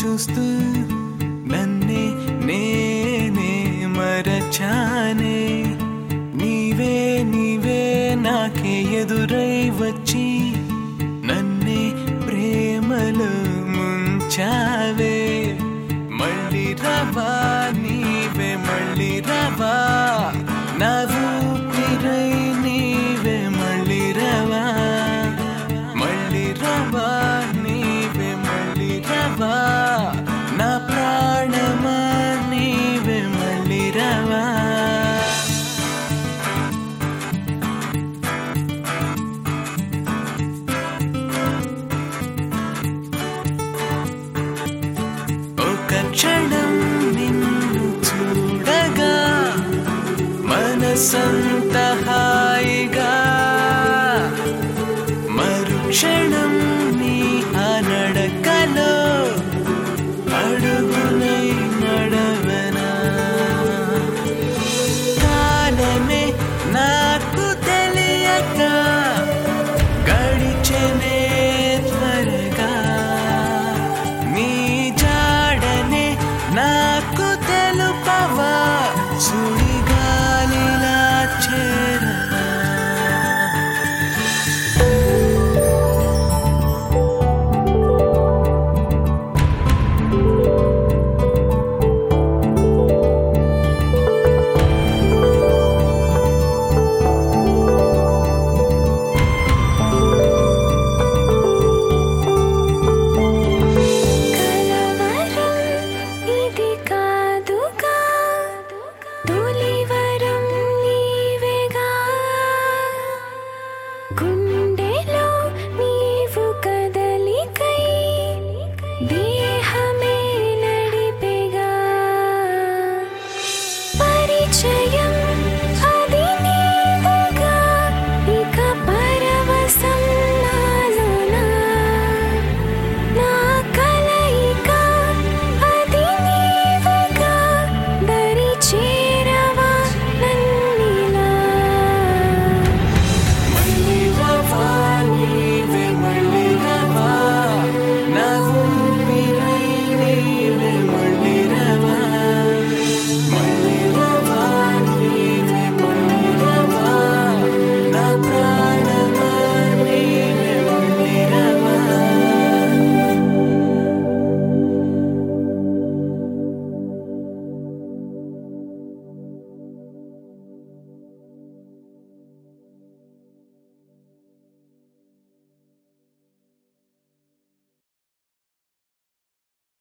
చూస్తూ నన్నే నేనే మరచానే. నీవే నీవే నాకే ఎదురై వచ్చి నన్నే ప్రేమలో ముంచావే. మళ్ళీ రవా నీవే మళ్ళీ రవా, నా ఊపిరై నీవే మళ్ళీ రవా. మళ్ళీ రవా నీవే మళ్ళీ రవా, నా ప్రాణమా నీవే మళ్ళీ రవా. ఒక క్షణం నిన్ను చూడగా మనసంత హాయిగా, మరుక్షణం నీ నడకలో అడుగునై నడవనా. కాలమే నాకు తెలియక గడిచెనే త్వరగా, నీ జాడనే నాకు తెలుపవా, సుడిగాలిలా చేరవా. గుండెలో నీవు కదలికై